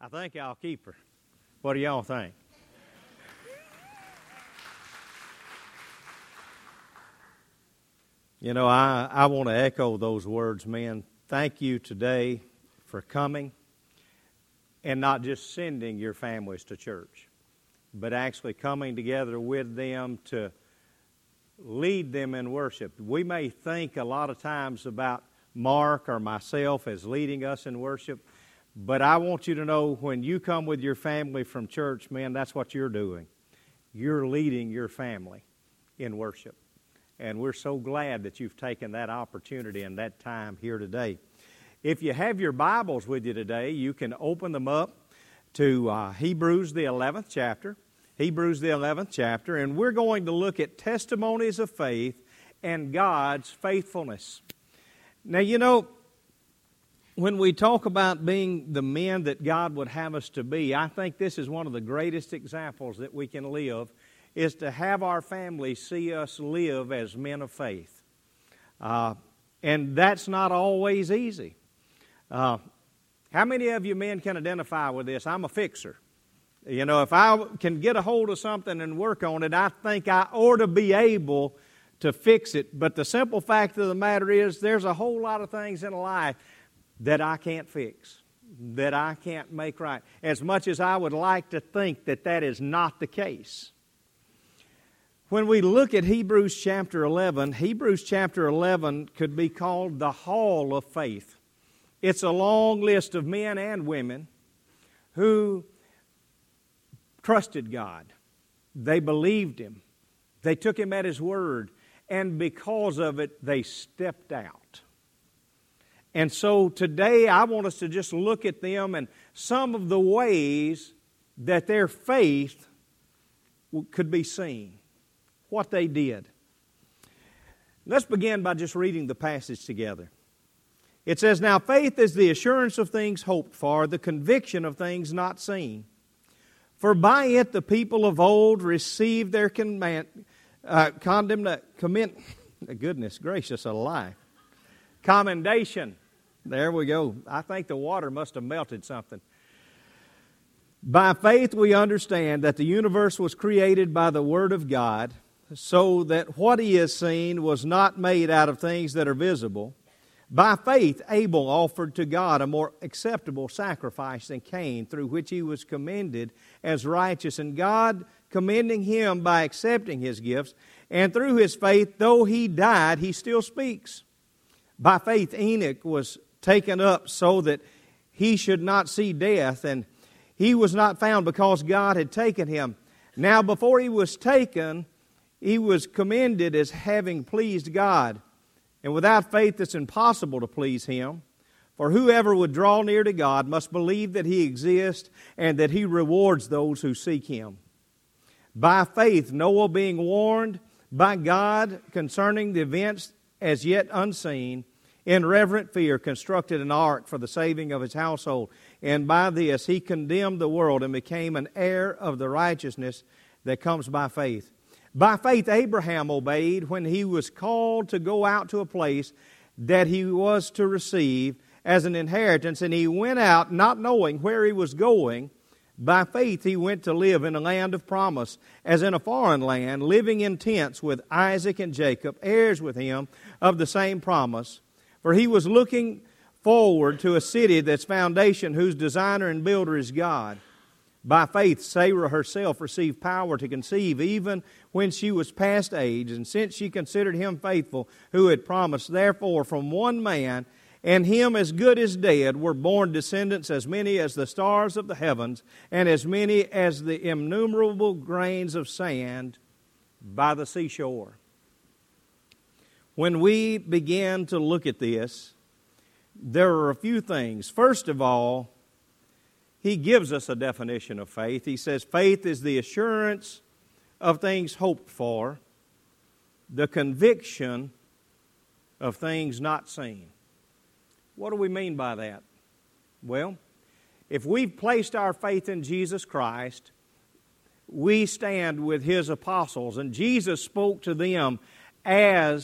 I think I'll keep her. What do y'all think? You know, I want to echo those words, men. Thank you today for coming and not just sending your families to church, but actually coming together with them to lead them in worship. We may think a lot of times about Mark or myself as leading us in worship, but I want you to know when you come with your family from church, man, that's what you're doing. You're leading your family in worship. And we're so glad that you've taken that opportunity and that time here today. If you have your Bibles with you today, you can open them up to Hebrews the 11th chapter. Hebrews the 11th chapter, and we're going to look at testimonies of faith and God's faithfulness. Now, you know, when we talk about being the men that God would have us to be, I think this is one of the greatest examples that we can live, is to have our family see us live as men of faith. And that's not always easy. How many of you men can identify with this? I'm a fixer. You know, if I can get a hold of something and work on it, I think I ought to be able to fix it. But the simple fact of the matter is there's a whole lot of things in life that I can't fix, that I can't make right, as much as I would like to think that that is not the case. When we look at Hebrews chapter 11, Hebrews chapter 11 could be called the Hall of Faith. It's a long list of men and women who trusted God. They believed Him. They took Him at His word. And because of it, they stepped out. And so today I want us to just look at them and some of the ways that their faith could be seen. What they did. Let's begin by just reading the passage together. It says, "Now faith is the assurance of things hoped for, the conviction of things not seen. For by it the people of old received their commendation." There we go. I think the water must have melted something. "By faith we understand that the universe was created by the Word of God, so that what He has seen was not made out of things that are visible. By faith Abel offered to God a more acceptable sacrifice than Cain, through which he was commended as righteous, and God commending him by accepting his gifts. And through his faith, though he died, he still speaks. By faith Enoch was taken up so that he should not see death, and he was not found because God had taken him. Now before he was taken, he was commended as having pleased God. And without faith it's impossible to please Him. For whoever would draw near to God must believe that He exists and that He rewards those who seek Him. By faith Noah, being warned by God concerning the events as yet unseen, in reverent fear constructed an ark for the saving of his household. And by this he condemned the world and became an heir of the righteousness that comes by faith. By faith Abraham obeyed when he was called to go out to a place that he was to receive as an inheritance, and he went out not knowing where he was going. By faith he went to live in a land of promise, as in a foreign land, living in tents with Isaac and Jacob, heirs with him of the same promise. For he was looking forward to a city that's foundation, whose designer and builder is God. By faith Sarah herself received power to conceive, even when she was past age, and since she considered him faithful who had promised, therefore from one man, and him as good as dead, were born descendants as many as the stars of the heavens, and as many as the innumerable grains of sand by the seashore." When we begin to look at this, there are a few things. First of all, he gives us a definition of faith. He says faith is the assurance of things hoped for, the conviction of things not seen. What do we mean by that? Well, if we've placed our faith in Jesus Christ, we stand with His apostles, and Jesus spoke to them as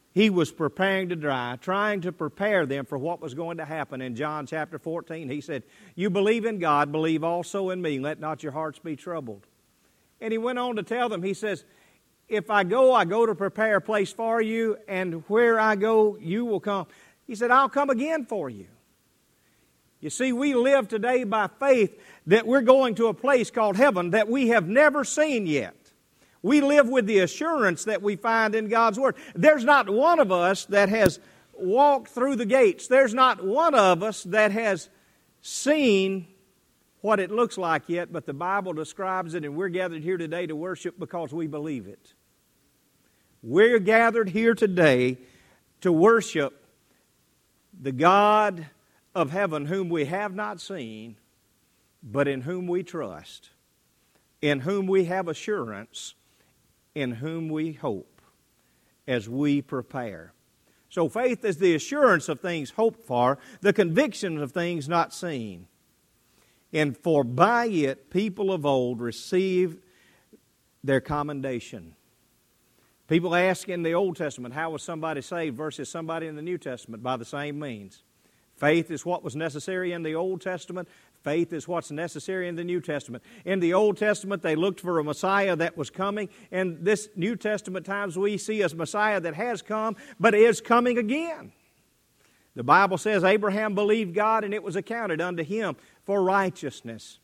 He was preparing to die, trying to prepare them for what was going to happen. In John chapter 14, He said, "You believe in God, believe also in me. Let not your hearts be troubled." And He went on to tell them, He says, "If I go to prepare a place for you, and where I go, you will come." He said, "I'll come again for you." You see, we live today by faith that we're going to a place called heaven that we have never seen yet. We live with the assurance that we find in God's Word. There's not one of us that has walked through the gates. There's not one of us that has seen what it looks like yet, but the Bible describes it, and we're gathered here today to worship because we believe it. We're gathered here today to worship the God of heaven whom we have not seen, but in whom we trust, in whom we have assurance, in whom we hope as we prepare. So faith is the assurance of things hoped for, the conviction of things not seen. And for by it people of old received their commendation. People ask in the Old Testament, how was somebody saved versus somebody in the New Testament? By the same means. Faith is what was necessary in the Old Testament. Faith is what's necessary in the New Testament. In the Old Testament, they looked for a Messiah that was coming. In this New Testament times, we see a Messiah that has come, but is coming again. The Bible says Abraham believed God, and it was accounted unto him for righteousness.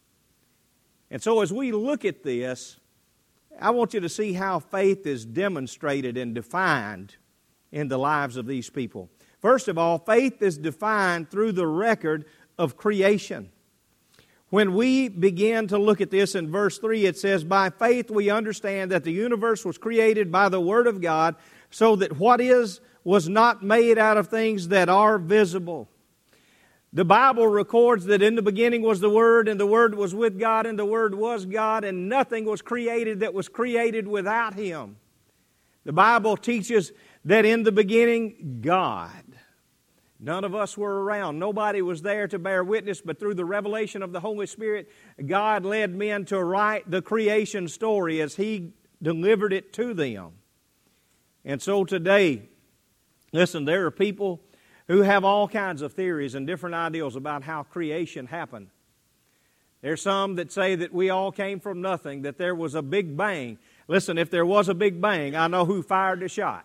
And so as we look at this, I want you to see how faith is demonstrated and defined in the lives of these people. First of all, faith is defined through the record of creation. When we begin to look at this in verse 3, it says, "By faith we understand that the universe was created by the Word of God, so that what is was not made out of things that are visible." The Bible records that in the beginning was the Word, and the Word was with God, and the Word was God, and nothing was created that was created without Him. The Bible teaches that in the beginning, God. None of us were around. Nobody was there to bear witness, but through the revelation of the Holy Spirit, God led men to write the creation story as He delivered it to them. And so today, listen, there are people who have all kinds of theories and different ideals about how creation happened. There's some that say that we all came from nothing, that there was a big bang. Listen, if there was a big bang, I know who fired the shot.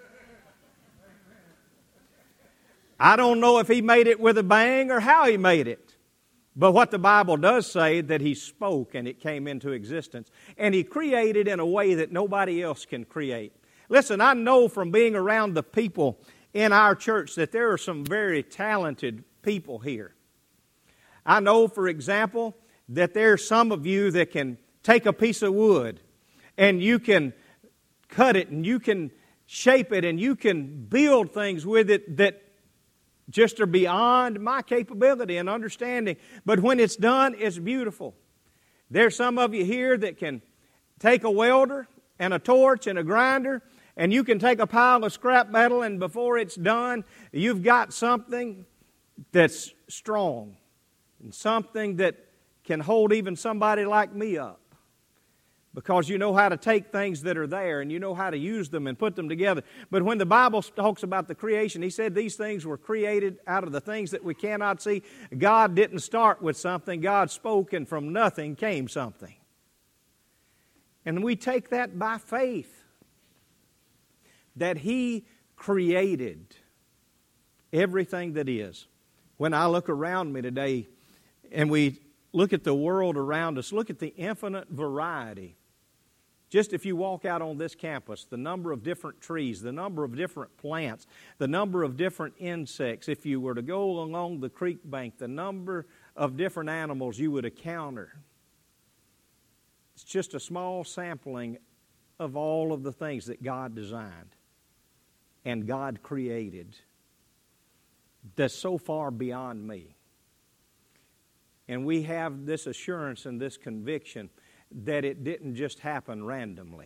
I don't know if He made it with a bang or how He made it. But what the Bible does say, that He spoke and it came into existence. And He created in a way that nobody else can create. Listen, I know from being around the people in our church that there are some very talented people here. I know, for example, that there are some of you that can take a piece of wood and you can cut it and you can shape it and you can build things with it that just are beyond my capability and understanding. But when it's done, it's beautiful. There's some of you here that can take a welder and a torch and a grinder, and you can take a pile of scrap metal, and before it's done, you've got something that's strong and something that can hold even somebody like me up. Because you know how to take things that are there and you know how to use them and put them together. But when the Bible talks about the creation, He said these things were created out of the things that we cannot see. God didn't start with something. God spoke, and from nothing came something. And we take that by faith, that He created everything that is. When I look around me today and we look at the world around us, look at the infinite variety. Just if you walk out on this campus, the number of different trees, the number of different plants, the number of different insects. If you were to go along the creek bank, the number of different animals you would encounter. It's just a small sampling of all of the things that God designed and God created that's so far beyond me. And we have this assurance and this conviction that it didn't just happen randomly.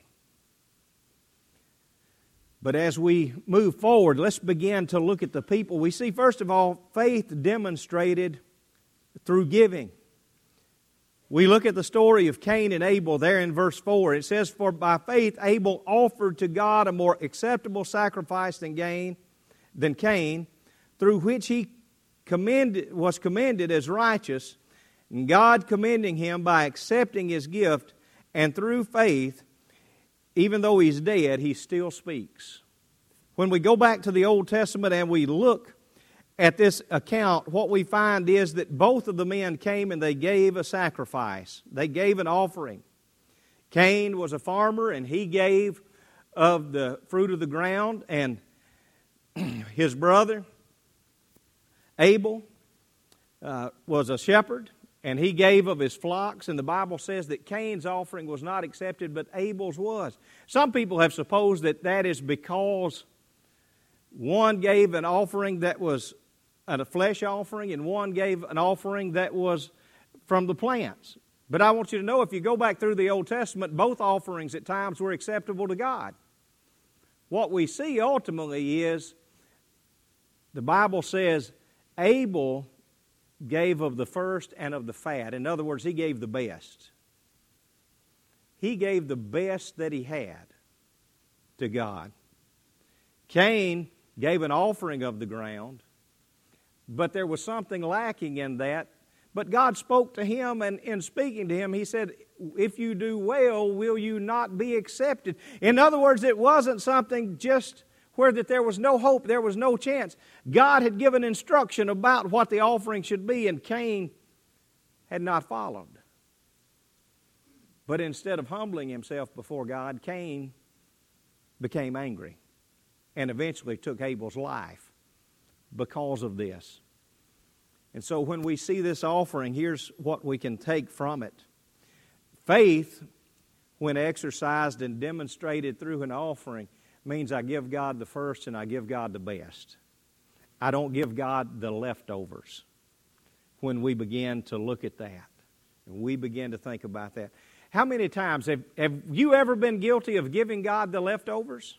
But as we move forward, let's begin to look at the people. We see, first of all, faith demonstrated through giving. We look at the story of Cain and Abel there in verse 4. It says, "For by faith Abel offered to God a more acceptable sacrifice than Cain, through which he was commended as righteous, and God commending him by accepting his gift, and through faith, even though he's dead, he still speaks." When we go back to the Old Testament and we look at this account, what we find is that both of the men came and they gave a sacrifice. They gave an offering. Cain was a farmer and he gave of the fruit of the ground, and his brother Abel was a shepherd and he gave of his flocks, and the Bible says that Cain's offering was not accepted, but Abel's was. Some people have supposed that that is because one gave an offering that was a flesh offering, and one gave an offering that was from the plants. But I want you to know, if you go back through the Old Testament, both offerings at times were acceptable to God. What we see ultimately is, the Bible says, Abel gave of the first and of the fat. In other words, he gave the best. He gave the best that he had to God. Cain gave an offering of the ground, but there was something lacking in that. But God spoke to him, and in speaking to him, He said, "If you do well, will you not be accepted?" In other words, it wasn't something just where that there was no hope, there was no chance. God had given instruction about what the offering should be, and Cain had not followed. But instead of humbling himself before God, Cain became angry and eventually took Abel's life because of this. And so when we see this offering, here's what we can take from it. Faith, when exercised and demonstrated through an offering, means I give God the first and I give God the best. I don't give God the leftovers. When we begin to look at that, and we begin to think about that. How many times have you ever been guilty of giving God the leftovers?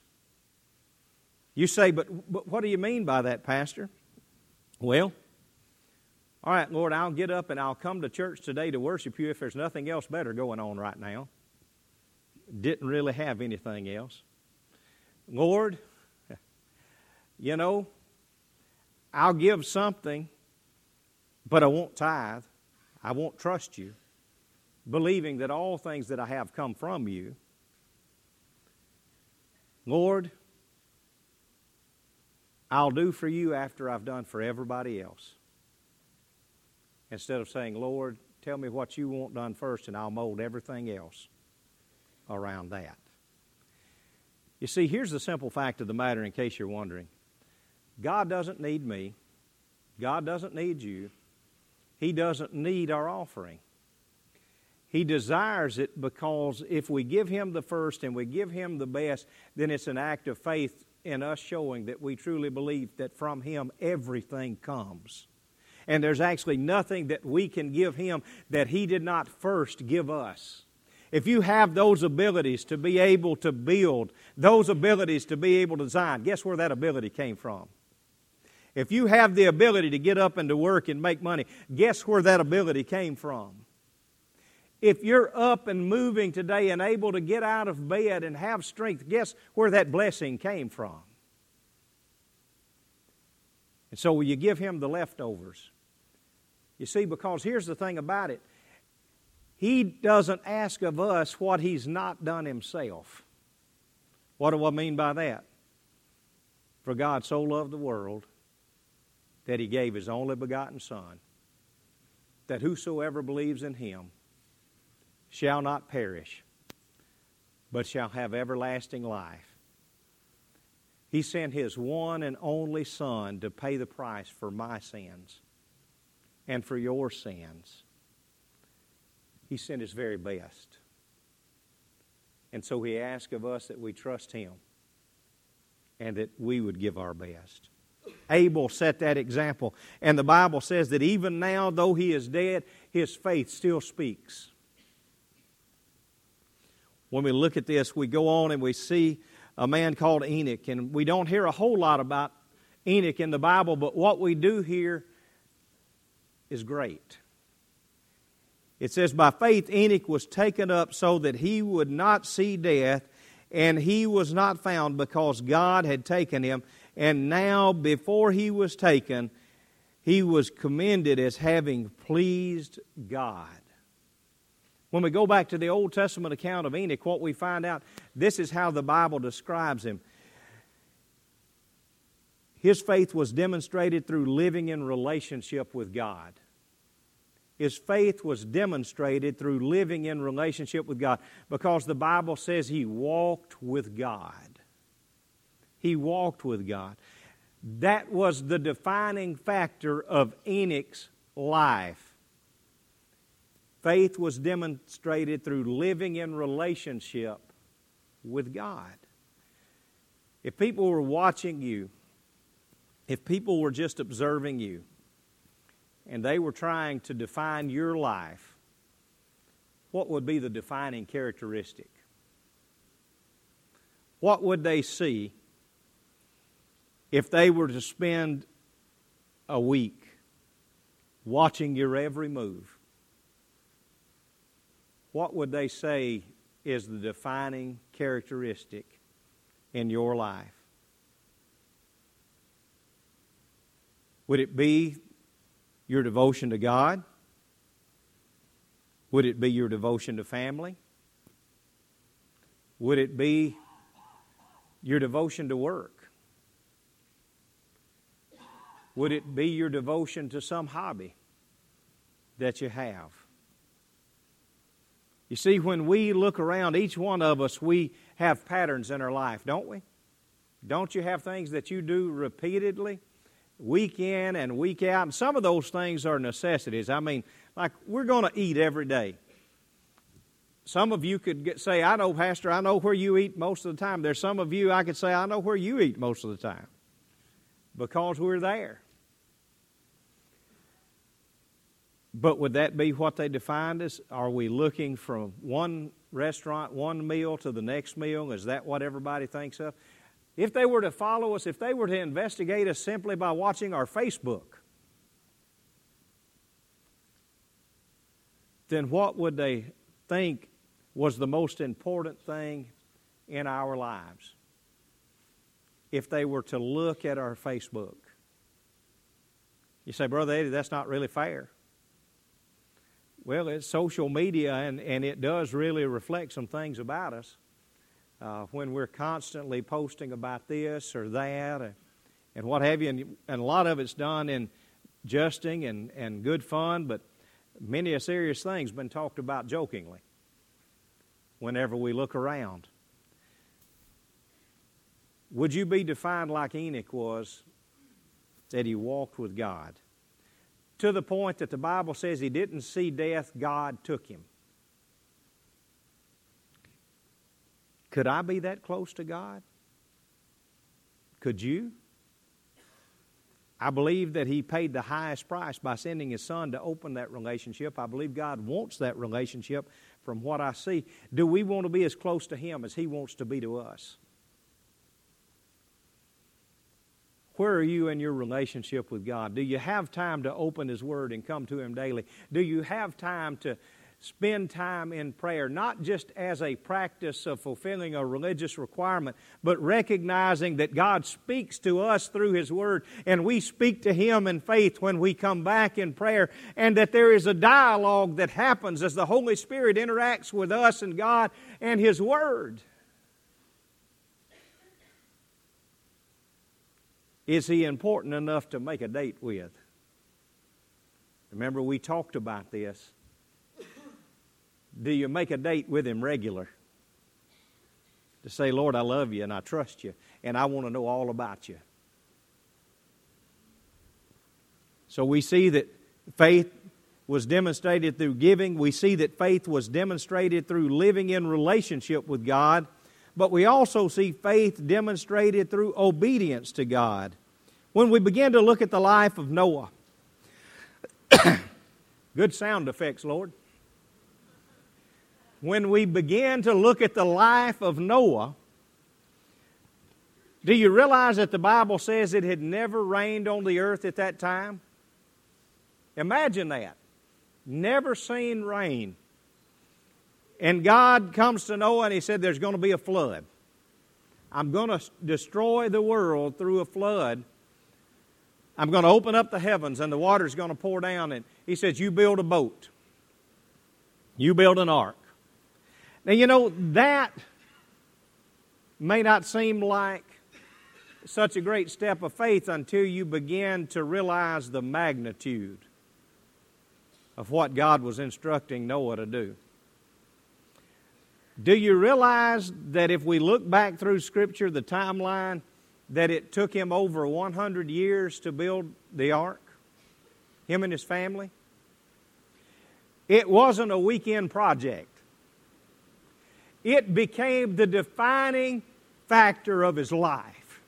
You say, but what do you mean by that, Pastor? Well, all right, Lord, I'll get up and I'll come to church today to worship you if there's nothing else better going on right now. Didn't really have anything else. Lord, I'll give something, but I won't tithe. I won't trust you, believing that all things that I have come from you. Lord, I'll do for you after I've done for everybody else. Instead of saying, Lord, tell me what you want done first and I'll mold everything else around that. You see, here's the simple fact of the matter in case you're wondering. God doesn't need me. God doesn't need you. He doesn't need our offering. He desires it because if we give Him the first and we give Him the best, then it's an act of faith in us showing that we truly believe that from Him everything comes. And there's actually nothing that we can give Him that He did not first give us. If you have those abilities to be able to build, those abilities to be able to design, guess where that ability came from? If you have the ability to get up and to work and make money, guess where that ability came from? If you're up and moving today and able to get out of bed and have strength, guess where that blessing came from? And so will you give Him the leftovers? You see, because here's the thing about it. He doesn't ask of us what He's not done Himself. What do I mean by that? For God so loved the world that He gave His only begotten Son, that whosoever believes in Him shall not perish, but shall have everlasting life. He sent His one and only Son to pay the price for my sins and for your sins. He sent His very best. And so He asked of us that we trust Him and that we would give our best. Abel set that example. And the Bible says that even now, though he is dead, his faith still speaks. When we look at this, we go on and we see a man called Enoch. And we don't hear a whole lot about Enoch in the Bible, but what we do hear is great. It says, by faith Enoch was taken up so that he would not see death, and he was not found because God had taken him. And now, before he was taken, he was commended as having pleased God. When we go back to the Old Testament account of Enoch, what we find out, this is how the Bible describes him. His faith was demonstrated through living in relationship with God. His faith was demonstrated through living in relationship with God, because the Bible says he walked with God. He walked with God. That was the defining factor of Enoch's life. Faith was demonstrated through living in relationship with God. If people were watching you, if people were just observing you, and they were trying to define your life, what would be the defining characteristic? What would they see if they were to spend a week watching your every move? What would they say is the defining characteristic in your life? Would it be your devotion to God? Would it be your devotion to family? Would it be your devotion to work? Would it be your devotion to some hobby that you have? You see, when we look around, each one of us, we have patterns in our life, don't we? Don't you have things that you do repeatedly? Week in and week out. And some of those things are necessities. I mean, like we're going to eat every day. Some of you could say, I know, Pastor, I know where you eat most of the time. There's some of you I could say, I know where you eat most of the time, because we're there. But would that be what they defined as? Are we looking from one restaurant, one meal to the next meal? Is that what everybody thinks of? If they were to follow us, if they were to investigate us simply by watching our Facebook, then what would they think was the most important thing in our lives? If they were to look at our Facebook. You say, Brother Eddie, that's not really fair. Well, it's social media, and it does really reflect some things about us. When we're constantly posting about this or that and what have you. And a lot of it's done in jesting and good fun, but many a serious thing's been talked about jokingly whenever we look around. Would you be defined like Enoch was, that he walked with God? To the point that the Bible says he didn't see death, God took him. Could I be that close to God? Could you? I believe that he paid the highest price by sending his Son to open that relationship. I believe God wants that relationship from what I see. Do we want to be as close to him as he wants to be to us? Where are you in your relationship with God? Do you have time to open his Word and come to him daily? Do you have time to spend time in prayer, not just as a practice of fulfilling a religious requirement, but recognizing that God speaks to us through his Word, and we speak to him in faith when we come back in prayer, and that there is a dialogue that happens as the Holy Spirit interacts with us and God and his Word? Is he important enough to make a date with? Remember, we talked about this. Do you make a date with him regular? To say, Lord, I love you and I trust you and I want to know all about you. So we see that faith was demonstrated through giving. We see that faith was demonstrated through living in relationship with God. But we also see faith demonstrated through obedience to God. When we begin to look at the life of Noah, good sound effects, Lord. When we begin to look at the life of Noah, do you realize that the Bible says it had never rained on the earth at that time? Imagine that. never seen rain. And God comes to Noah and He said, there's going to be a flood. I'm going to destroy the world through a flood. I'm going to open up the heavens and the water's going to pour down. And He says, you build a boat. You build an ark. Now, you know, that may not seem like such a great step of faith until you begin to realize the magnitude of what God was instructing Noah to do. Do you realize that if we look back through Scripture, the timeline, that it took him over 100 years to build the ark? Him and his family? It wasn't a weekend project. It became the defining factor of his life.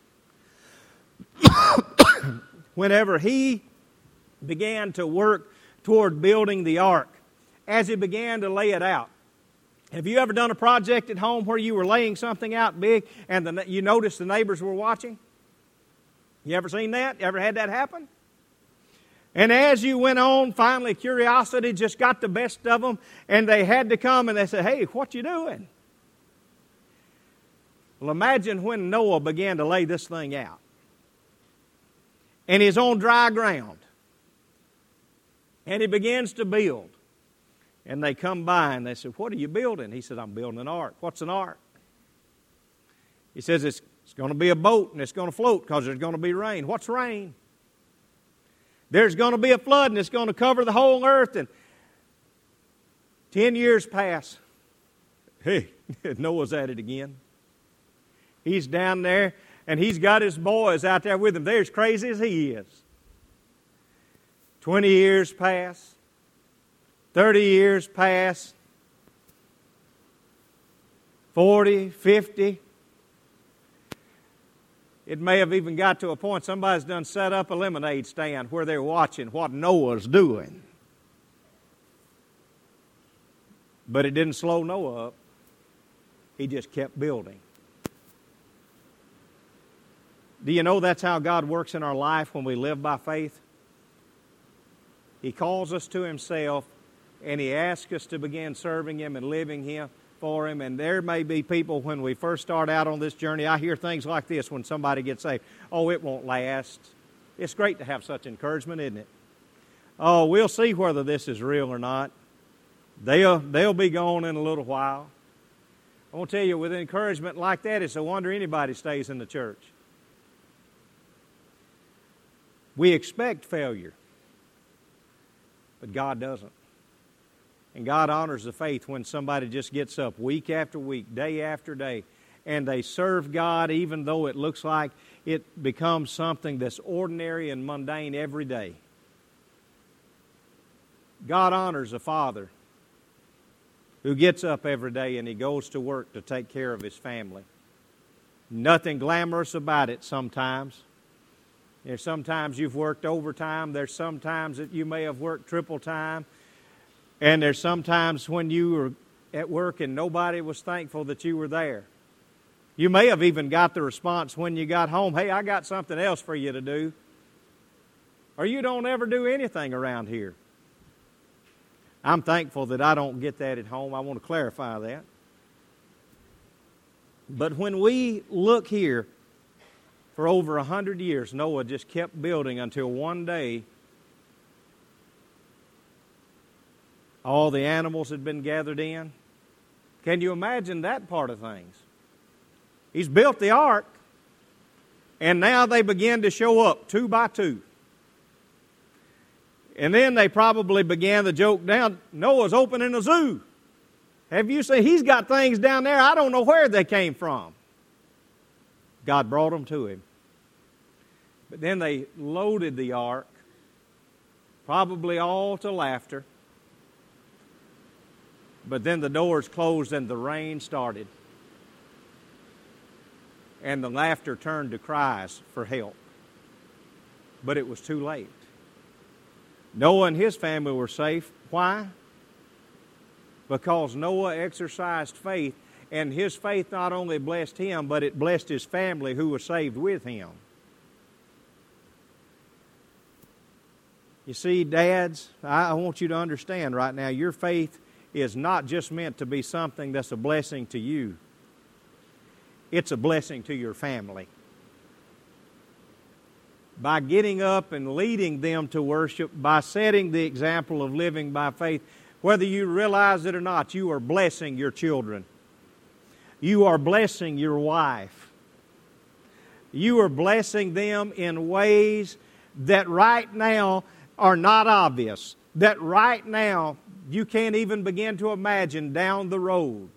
Whenever he began to work toward building the ark, as he began to lay it out. Have you ever done a project at home where you were laying something out big and you noticed the neighbors were watching? You ever seen that? Ever had that happen? And as you went on, finally curiosity just got the best of them, and they had to come and they said, hey, what you doing? Well, imagine when Noah began to lay this thing out. And he's on dry ground. And he begins to build. And they come by and they said, what are you building? He said, I'm building an ark. What's an ark? He says, it's going to be a boat and it's going to float because there's going to be rain. What's rain? There's going to be a flood and it's going to cover the whole earth. And 10 years pass. Hey, Noah's at it again. He's down there and he's got his boys out there with him. They're as crazy as he is. 20 years pass. 30 years pass. 40, 50. It may have even got to a point somebody's done set up a lemonade stand where they're watching what Noah's doing. But it didn't slow Noah up. He just kept building. Do you know that's how God works in our life when we live by faith? He calls us to Himself and He asks us to begin serving Him and living Him for Him. And there may be people when we first start out on this journey, I hear things like this when somebody gets saved. Oh, it won't last. It's great to have such encouragement, isn't it? Oh, we'll see whether this is real or not. They'll be gone in a little while. I want to tell you, with encouragement like that, it's a wonder anybody stays in the church. We expect failure, but God doesn't. And God honors the faith when somebody just gets up week after week, day after day, and they serve God even though it looks like it becomes something that's ordinary and mundane every day. God honors a father who gets up every day and he goes to work to take care of his family. Nothing glamorous about it sometimes. There's sometimes you've worked overtime. There's sometimes that you may have worked triple time. And there's sometimes when you were at work and nobody was thankful that you were there. You may have even got the response when you got home, hey, I got something else for you to do. Or you don't ever do anything around here. I'm thankful that I don't get that at home. I want to clarify that. But when we look here, for over 100 years, Noah just kept building until one day all the animals had been gathered in. Can you imagine that part of things? He's built the ark, and now they begin to show up 2 by 2. And then they probably began the joke down, Noah's opening a zoo. Have you seen, he's got things down there, I don't know where they came from. God brought them to him. But then they loaded the ark, probably all to laughter. But then the doors closed and the rain started. And the laughter turned to cries for help. But it was too late. Noah and his family were safe. Why? Because Noah exercised faith, and his faith not only blessed him, but it blessed his family who was saved with him. You see, dads, I want you to understand right now, your faith is not just meant to be something that's a blessing to you. It's a blessing to your family. By getting up and leading them to worship, by setting the example of living by faith, whether you realize it or not, you are blessing your children. You are blessing your wife. You are blessing them in ways that right now are not obvious, that right now you can't even begin to imagine down the road.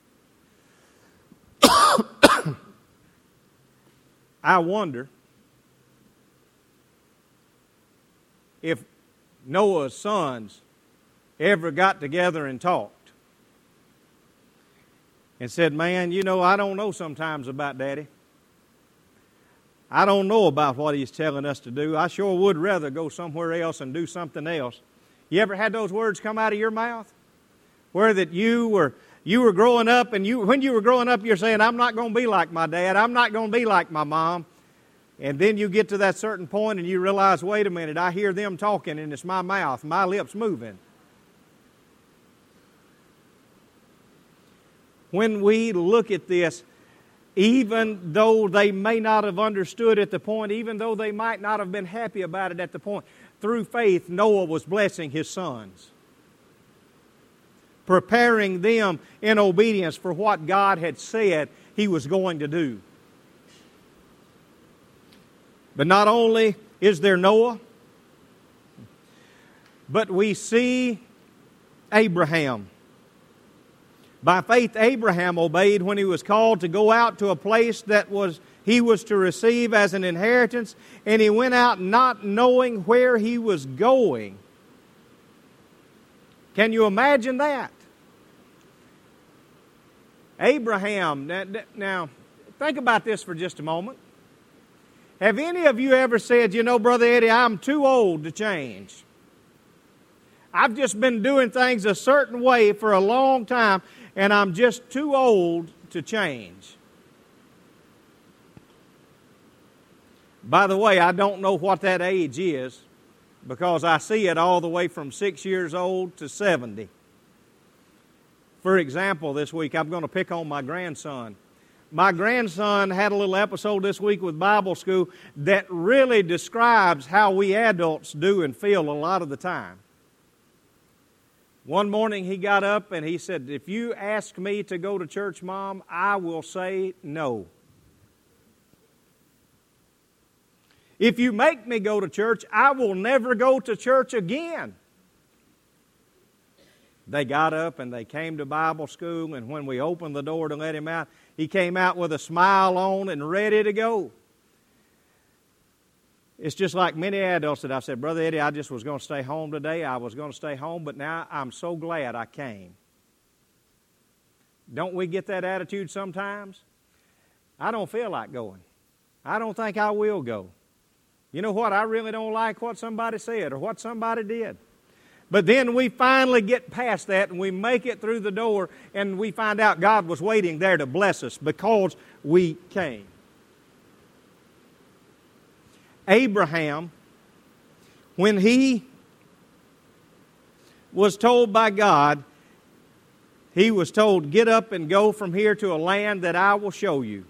I wonder if Noah's sons ever got together and talked and said, man, you know, I don't know sometimes about Daddy. I don't know about what he's telling us to do. I sure would rather go somewhere else and do something else. You ever had those words come out of your mouth? Where that you were growing up, and when you were growing up, you're saying, I'm not going to be like my dad. I'm not going to be like my mom. And then you get to that certain point and you realize, wait a minute, I hear them talking and it's my mouth, my lips moving. When we look at this, even though they may not have understood at the point, even though they might not have been happy about it at the point, through faith, Noah was blessing his sons, preparing them in obedience for what God had said He was going to do. But not only is there Noah, but we see Abraham. By faith, Abraham obeyed when he was called to go out to a place that he was to receive as an inheritance, and he went out not knowing where he was going. Can you imagine that? Abraham, now think about this for just a moment. Have any of you ever said, you know, Brother Eddie, I'm too old to change. I've just been doing things a certain way for a long time, and I'm just too old to change. By the way, I don't know what that age is, because I see it all the way from 6 years old to 70. For example, this week I'm going to pick on my grandson. My grandson had a little episode this week with Bible school that really describes how we adults do and feel a lot of the time. One morning he got up and he said, if you ask me to go to church, Mom, I will say no. If you make me go to church, I will never go to church again. They got up and they came to Bible school, and when we opened the door to let him out, he came out with a smile on and ready to go. It's just like many adults that I've said, Brother Eddie, I just was going to stay home today. I was going to stay home, but now I'm so glad I came. Don't we get that attitude sometimes? I don't feel like going. I don't think I will go. You know what? I really don't like what somebody said or what somebody did. But then we finally get past that and we make it through the door and we find out God was waiting there to bless us because we came. Abraham, when he was told by God, he was told, get up and go from here to a land that I will show you.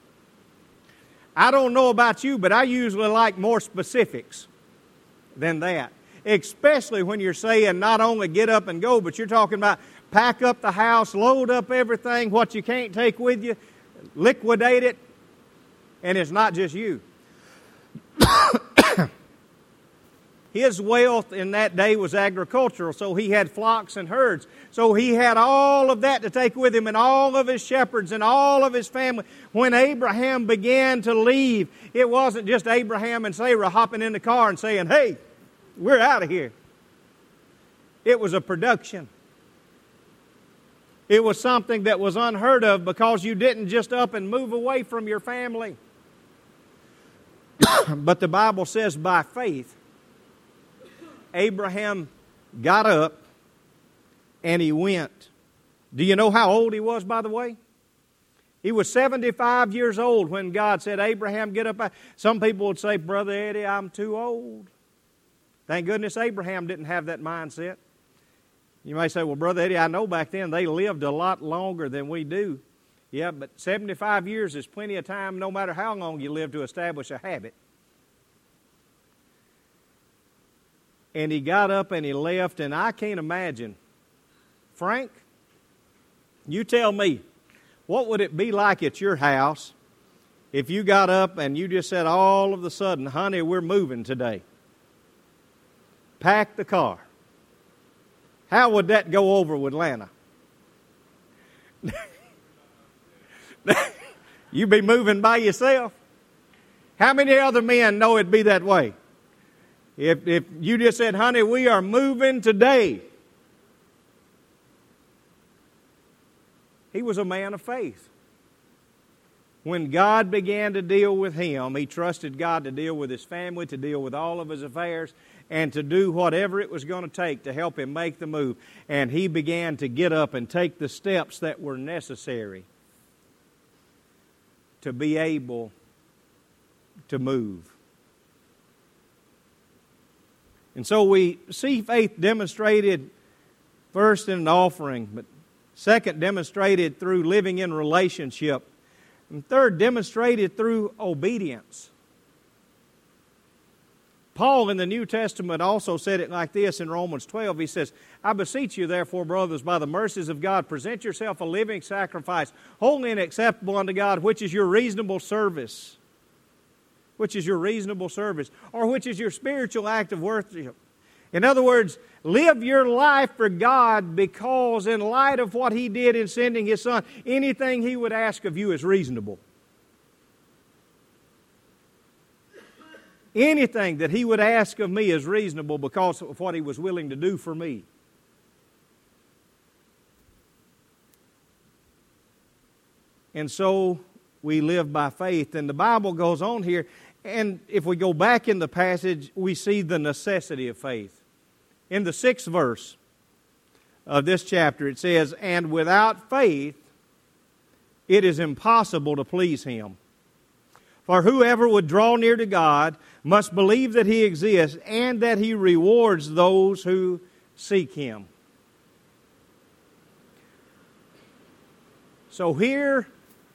I don't know about you, but I usually like more specifics than that. Especially when you're saying not only get up and go, but you're talking about pack up the house, load up everything, what you can't take with you, liquidate it, and it's not just you. His wealth in that day was agricultural, so he had flocks and herds. So he had all of that to take with him and all of his shepherds and all of his family. When Abraham began to leave, it wasn't just Abraham and Sarah hopping in the car and saying, hey, we're out of here. It was a production. It was something that was unheard of because you didn't just up and move away from your family. But the Bible says by faith, Abraham got up and he went. Do you know how old he was, by the way? He was 75 years old when God said, Abraham, get up. Some people would say, Brother Eddie, I'm too old. Thank goodness Abraham didn't have that mindset. You may say, well, Brother Eddie, I know back then they lived a lot longer than we do. Yeah, but 75 years is plenty of time, no matter how long you live, to establish a habit. And he got up and he left, and I can't imagine. Frank, you tell me, what would it be like at your house if you got up and you just said all of a sudden, honey, we're moving today? Pack the car. How would that go over with Lana? You be moving by yourself? How many other men know it'd be that way? If you just said, honey, we are moving today. He was a man of faith. When God began to deal with him, he trusted God to deal with his family, to deal with all of his affairs, and to do whatever it was going to take to help him make the move. And he began to get up and take the steps that were necessary to be able to move. And so we see faith demonstrated first in an offering, but second, demonstrated through living in relationship, and third, demonstrated through obedience. Paul in the New Testament also said it like this in Romans 12. He says, I beseech you, therefore, brothers, by the mercies of God, present yourself a living sacrifice, holy and acceptable unto God, which is your reasonable service. Which is your reasonable service, or which is your spiritual act of worship. In other words, live your life for God, because in light of what He did in sending His Son, anything He would ask of you is reasonable. Anything that He would ask of me is reasonable because of what He was willing to do for me. And so we live by faith. And the Bible goes on here, and if we go back in the passage, we see the necessity of faith. In the 6th verse of this chapter, it says, and without faith, it is impossible to please Him. For whoever would draw near to God must believe that He exists and that He rewards those who seek Him. So here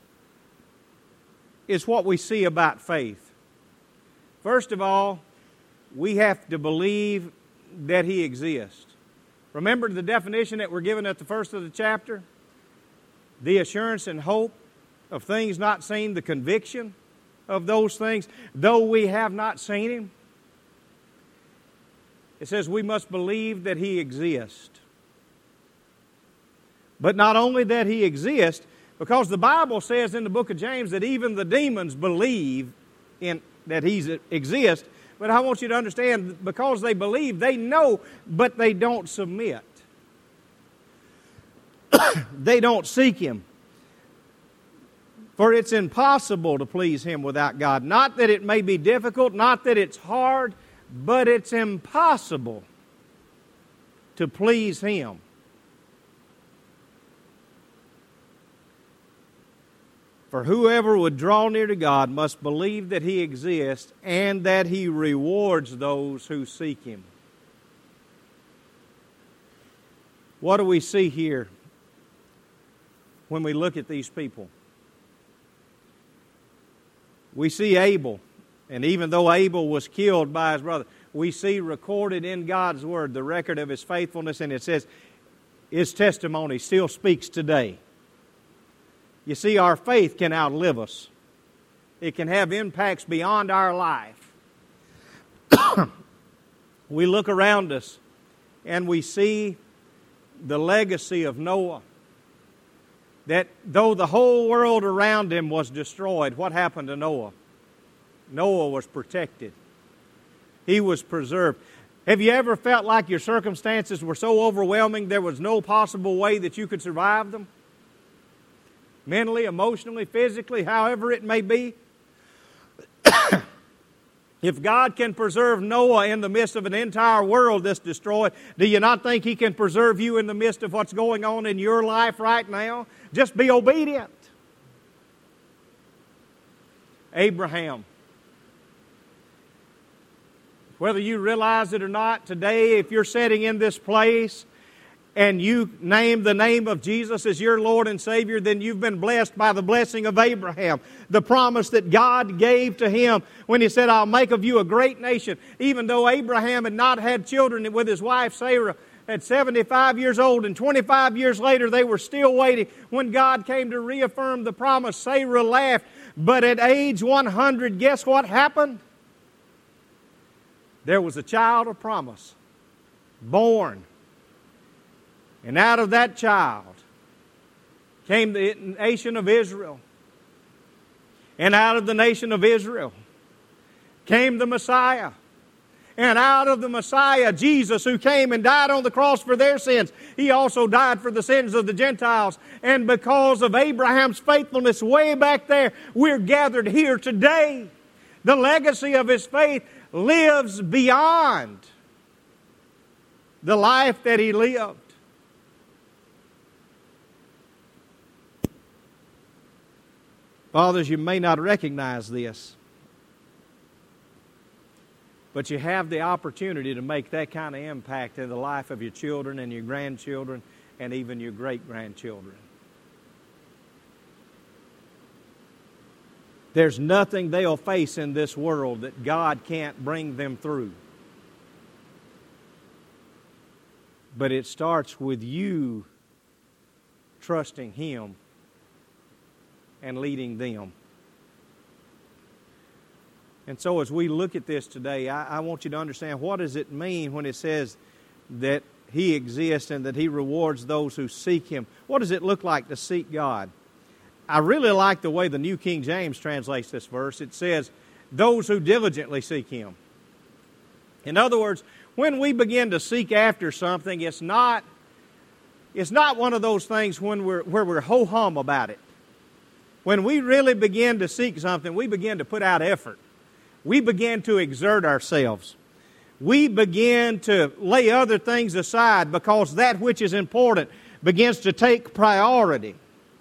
is what we see about faith. First of all, we have to believe that He exists. Remember the definition that we're given at the first of the chapter? The assurance and hope of things not seen, the conviction of those things, though we have not seen Him. It says we must believe that He exists. But not only that He exists, because the Bible says in the book of James that even the demons believe in that He exists. But I want you to understand, because they believe, they know, but they don't submit. They don't seek Him. For it's impossible to please Him without God. Not that it may be difficult, not that it's hard, but it's impossible to please Him. For whoever would draw near to God must believe that He exists and that He rewards those who seek Him. What do we see here when we look at these people? We see Abel, and even though Abel was killed by his brother, we see recorded in God's Word the record of his faithfulness, and it says his testimony still speaks today. You see, our faith can outlive us. It can have impacts beyond our life. We look around us and we see the legacy of Noah. That though the whole world around him was destroyed, what happened to Noah? Noah was protected. He was preserved. Have you ever felt like your circumstances were so overwhelming there was no possible way that you could survive them? Mentally, emotionally, physically, however it may be. If God can preserve Noah in the midst of an entire world that's destroyed, do you not think He can preserve you in the midst of what's going on in your life right now? Just be obedient. Abraham. Whether you realize it or not, today, if you're sitting in this place and you name the name of Jesus as your Lord and Savior, then you've been blessed by the blessing of Abraham, the promise that God gave to him when He said, I'll make of you a great nation. Even though Abraham had not had children with his wife Sarah at 75 years old, and 25 years later they were still waiting. When God came to reaffirm the promise, Sarah laughed. But at age 100, guess what happened? There was a child of promise born. And out of that child came the nation of Israel. And out of the nation of Israel came the Messiah. And out of the Messiah, Jesus, who came and died on the cross for their sins, He also died for the sins of the Gentiles. And because of Abraham's faithfulness way back there, we're gathered here today. The legacy of his faith lives beyond the life that he lived. Fathers, you may not recognize this, but you have the opportunity to make that kind of impact in the life of your children and your grandchildren and even your great-grandchildren. There's nothing they'll face in this world that God can't bring them through. But it starts with you trusting Him and leading them. And so as we look at this today, I want you to understand, what does it mean when it says that He exists and that He rewards those who seek Him? What does it look like to seek God? I really like the way the New King James translates this verse. It says, those who diligently seek Him. In other words, when we begin to seek after something, it's not one of those things where we're ho-hum about it. When we really begin to seek something, we begin to put out effort. We begin to exert ourselves. We begin to lay other things aside because that which is important begins to take priority.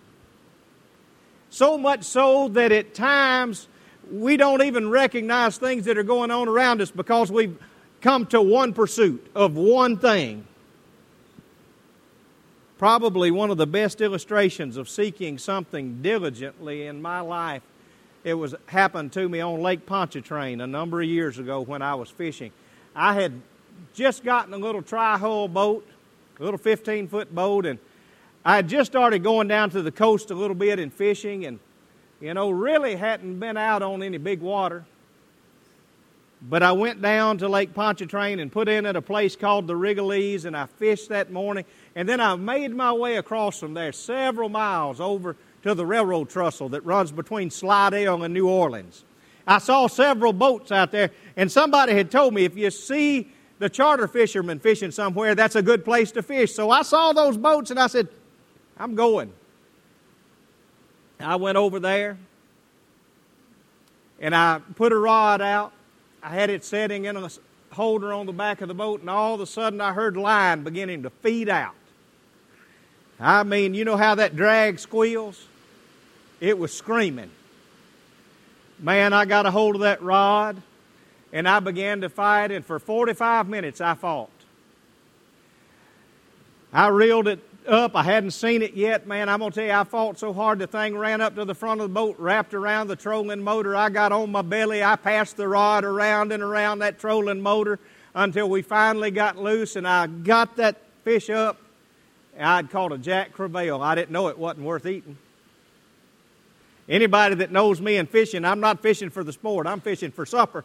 So much so that at times we don't even recognize things that are going on around us because we've come to one pursuit of one thing. Probably one of the best illustrations of seeking something diligently in my life, happened to me on Lake Pontchartrain a number of years ago when I was fishing. I had just gotten a little tri-hull boat, a little 15-foot boat, and I had just started going down to the coast a little bit and fishing, and, really hadn't been out on any big water. But I went down to Lake Pontchartrain and put in at a place called the Rigolets, and I fished that morning. And then I made my way across from there several miles over to the railroad trestle that runs between Slidell and New Orleans. I saw several boats out there, and somebody had told me, if you see the charter fishermen fishing somewhere, that's a good place to fish. So I saw those boats, and I said, I'm going. I went over there, and I put a rod out. I had it setting in a holder on the back of the boat, and all of a sudden I heard line beginning to feed out. I mean, you know how that drag squeals? It was screaming. Man, I got a hold of that rod, and I began to fight, and for 45 minutes I fought. I reeled it up. I hadn't seen it yet. Man, I'm going to tell you, I fought so hard the thing ran up to the front of the boat, wrapped around the trolling motor. I got on my belly. I passed the rod around and around that trolling motor until we finally got loose, and I got that fish up. I'd caught a Jack Crevalle. I didn't know it wasn't worth eating. Anybody that knows me in fishing, I'm not fishing for the sport. I'm fishing for supper.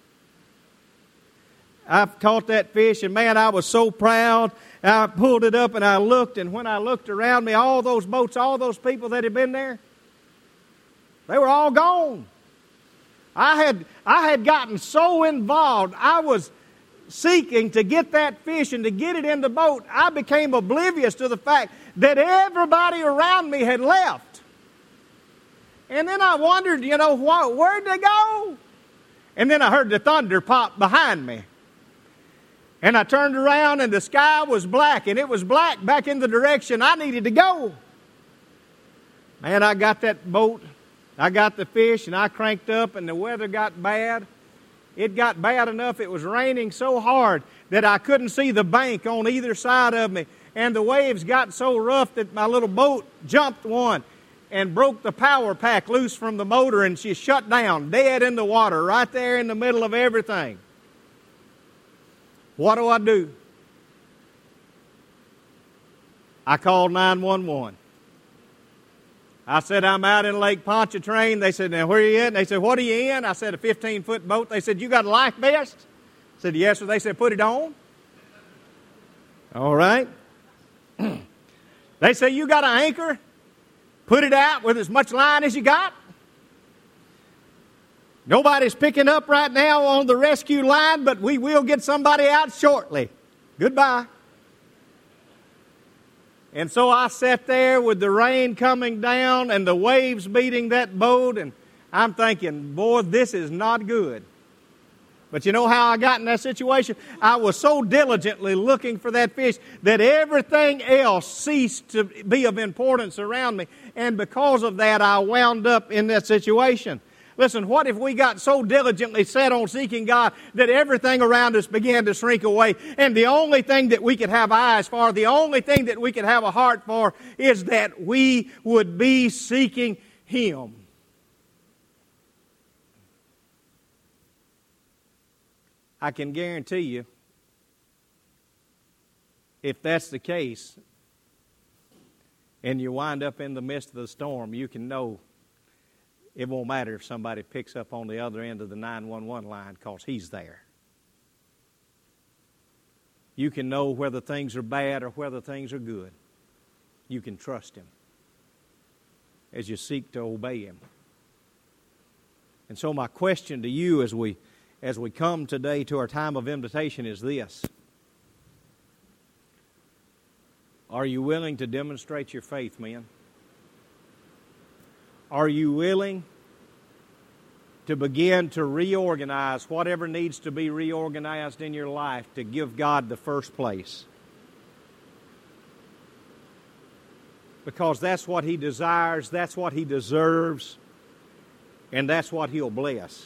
I caught that fish, and man, I was so proud. I pulled it up, and I looked, and when I looked around me, all those boats, all those people that had been there, they were all gone. I had gotten so involved. I was seeking to get that fish and to get it in the boat. I became oblivious to the fact that everybody around me had left. And then I wondered, where'd they go? And then I heard the thunder pop behind me. And I turned around, and the sky was black, and it was black back in the direction I needed to go. Man, I got that boat, I got the fish, and I cranked up, and the weather got bad. It got bad enough. It was raining so hard that I couldn't see the bank on either side of me. And the waves got so rough that my little boat jumped one and broke the power pack loose from the motor, and she shut down, dead in the water, right there in the middle of everything. What do? I called 911. I said, I'm out in Lake Pontchartrain. They said, now where are you at? And they said, what are you in? I said, a 15-foot boat. They said, you got a life vest? I said, yes, sir. They said, put it on. All right. They say, you got an anchor? Put it out with as much line as you got. Nobody's picking up right now on the rescue line, but we will get somebody out shortly. Goodbye. And so I sat there with the rain coming down and the waves beating that boat, and I'm thinking, boy, this is not good. But you know how I got in that situation? I was so diligently looking for that fish that everything else ceased to be of importance around me. And because of that, I wound up in that situation. Listen, what if we got so diligently set on seeking God that everything around us began to shrink away, and the only thing that we could have eyes for, the only thing that we could have a heart for, is that we would be seeking Him? I can guarantee you, if that's the case, and you wind up in the midst of the storm, you can know it won't matter if somebody picks up on the other end of the 911 line, because He's there. You can know whether things are bad or whether things are good. You can trust Him as you seek to obey Him. And so my question to you as we come today to our time of invitation is this: are you willing to demonstrate your faith, men? Are you willing to begin to reorganize whatever needs to be reorganized in your life to give God the first place? Because that's what He desires, that's what He deserves, and that's what He'll bless.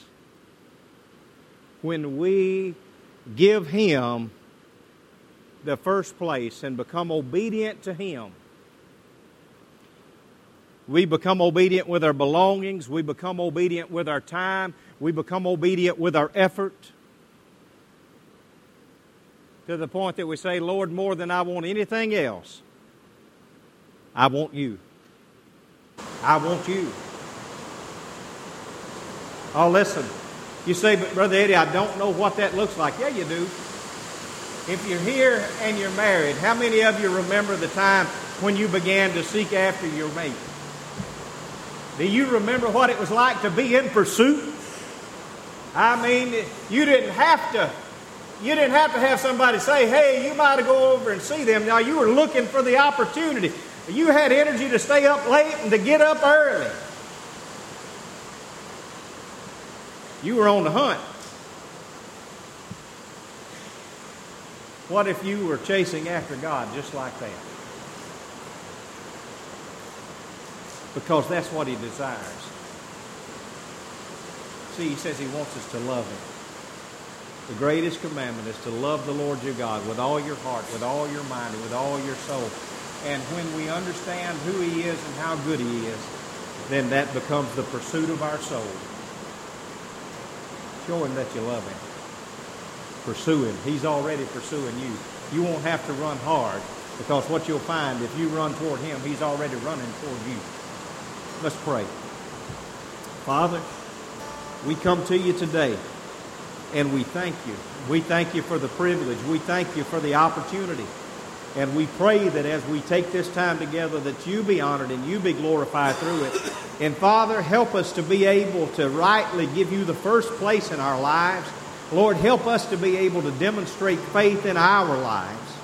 When we give Him the first place and become obedient to Him, we become obedient with our belongings, we become obedient with our time, we become obedient with our effort, to the point that we say, Lord, more than I want anything else, I want You. I want You. Oh, listen. You say, but Brother Eddie, I don't know what that looks like. Yeah, you do. If you're here and you're married, how many of you remember the time when you began to seek after your mate? Do you remember what it was like to be in pursuit? I mean, you didn't have to have somebody say, hey, you might go over and see them. Now, you were looking for the opportunity. You had energy to stay up late and to get up early. You were on the hunt. What if you were chasing after God just like that? Because that's what He desires. See, He says He wants us to love Him. The greatest commandment is to love the Lord your God with all your heart, with all your mind, and with all your soul. And when we understand who He is and how good He is, then that becomes the pursuit of our soul. Show Him that you love Him. Pursue Him. He's already pursuing you. You won't have to run hard, because what you'll find, if you run toward Him, He's already running toward you. Let's pray. Father, we come to You today, and we thank You. We thank You for the privilege. We thank You for the opportunity. And we pray that as we take this time together, that You be honored and You be glorified through it. And Father, help us to be able to rightly give You the first place in our lives. Lord, help us to be able to demonstrate faith in our lives.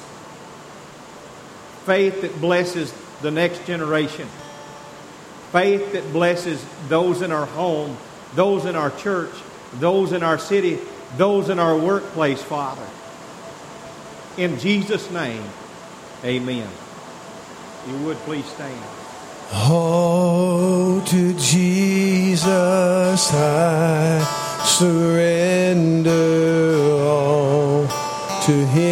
Faith that blesses the next generation. Faith that blesses those in our home, those in our church, those in our city, those in our workplace, Father. In Jesus' name, amen. You would please stand. Oh, to Jesus I surrender all to Him.